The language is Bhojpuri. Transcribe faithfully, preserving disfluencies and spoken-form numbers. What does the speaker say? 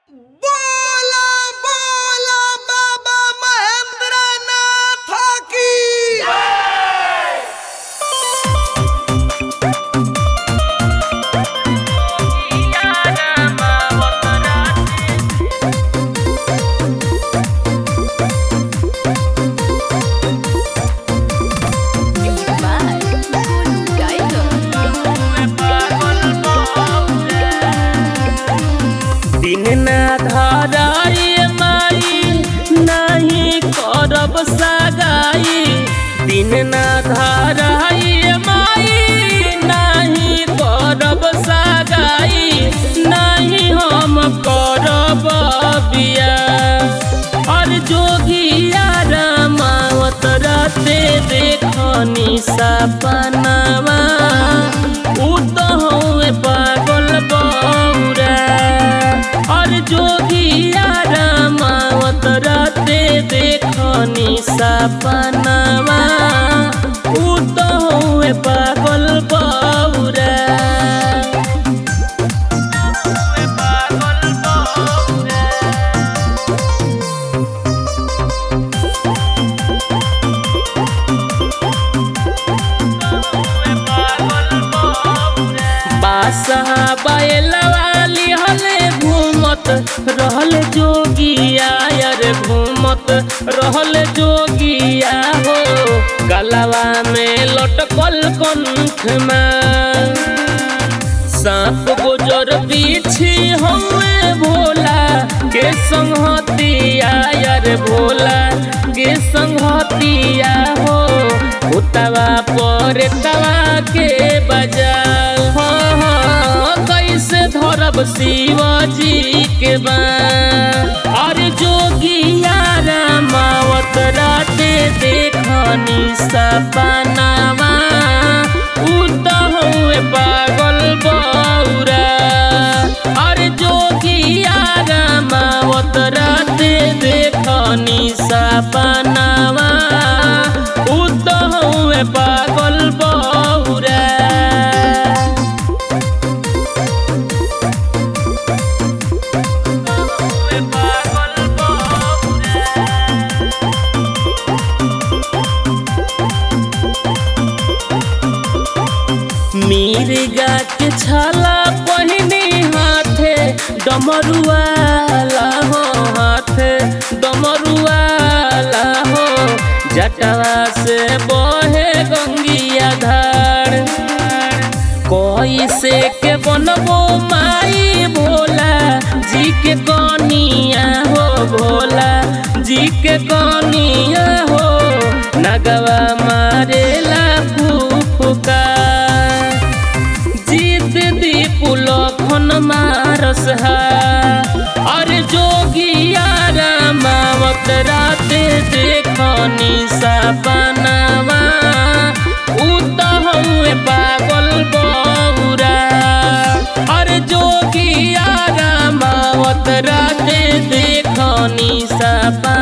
बोला बोला बाबा महेंद्रनाथ की दिन ना धराई माई नहीं करब सगाई दिन ना धराई माई नहीं करब सगाई नहीं हम करब बियाह और जोगिया रामावत राते देखनी सपनावा उ तो हुए पागल बौरा और जोगिया रामावत राते देखनी सपनावा उ तो हुए पागल बौरा बादशाह बैलवाली हले घूमत रहल जोगिया यार घूमत रहल जोगिया हो गलवा में लटकल कंठ में सांप गुजर पीछे हुए भोला के संगतिया यार भोला के संगतिया हो उतवा पर तवा के बजा कैसे धरब शिवजी के बाँ और जोगिया रामावत राते देखनी सपनावा उ तो हुए पागल बौरा और जोगिया रामावत राते देखनी सपनावा उ तो हुए पागल बौरा मिर्गा के छाला पहिनी हाथे डमरुआला हो हाथे डमरुआला हो जटवा से बहे गंगिया धार कैसे के बनबो माई भोला जी के कनिया हो भोला जी के कनिया हो नगवा मारेला फुफुका पुलखन मारस और जोगिया रामावत राते देखनी सपनावा उ तो हुए पागल बौरा और जोगिया रामावत राते देखनी सपना